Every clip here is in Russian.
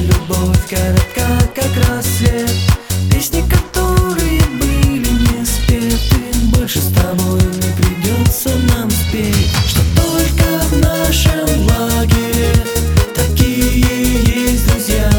любовь коротка, как рассвет. Песни, которые были не спеты, больше с тобой не придется нам спеть. Что только в нашем лагере такие есть друзья.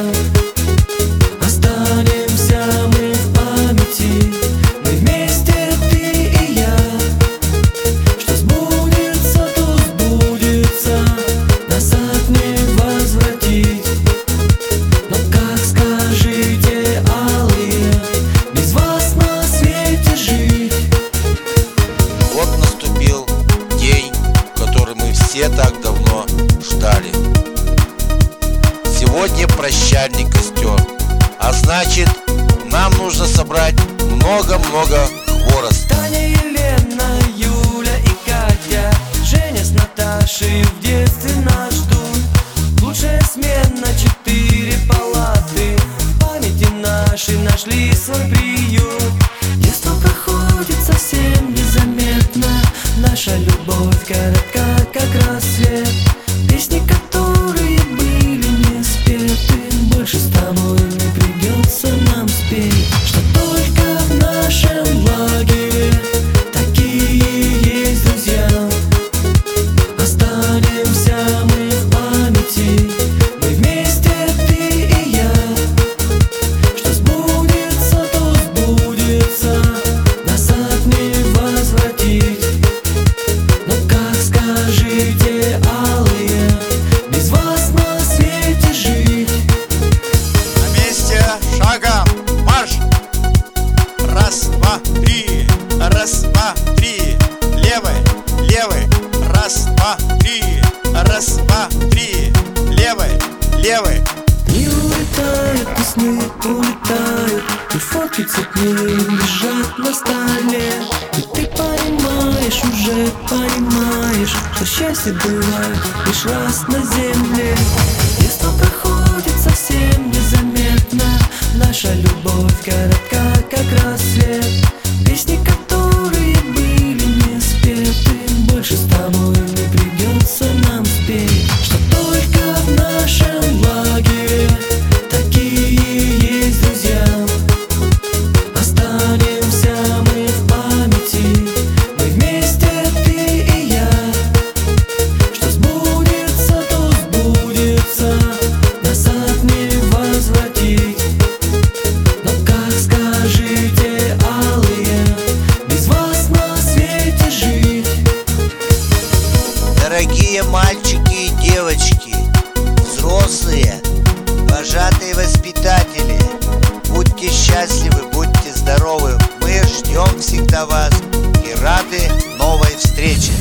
Останемся мы в памяти, мы вместе, ты и я. Что сбудется, то сбудется, назад не возвратить. Но как, скажите, алые, без вас на свете жить? Вот наступил день, который мы все так давно ждали. Сегодня прощальный костер, а значит, нам нужно собрать много-много хвороста. Таня, Елена, Юля и Катя, Женя с Наташей в детстве нас ждут. Лучшая смена, 4 палаты, в памяти нашей нашли свой приют. Детство проходит совсем незаметно, наша любовь коротка, как рассвет. Песни, которые были не спеты, больше с тобой не придется нам спеть. Что только в нашем лагере такие есть друзья. Останемся мы в памяти, мы вместе, ты и я. Что сбудется, то сбудется, назад не возвратить. Но как, скажите, алые, без вас на свете жить? На месте, шагом, марш! Раз, два, три, раз, два, три. Левый, левый, раз, два, три, раз, два, три. Левый, левый. Не улетают, и сны улетают, и фотки цветные лежат на столе. И ты понимаешь, уже понимаешь, что счастье бывает лишь раз на земле. Детство проходит совсем незаметно, наша любовь коротка, как рассвет. Песни, которые были не спеты, больше с тобой не придется нам спеть. Что только в нашем лагере такие есть друзья. Останемся мы в памяти, мы вместе, ты и я. Что сбудется, то сбудется, назад не возвратить. Но как, скажите, алые, без вас на свете жить? Дорогие мальчики и девочки, взрослые, вожатые воспитатели, будьте счастливы, будьте здоровы. Мы ждем всегда вас и рады новой встрече.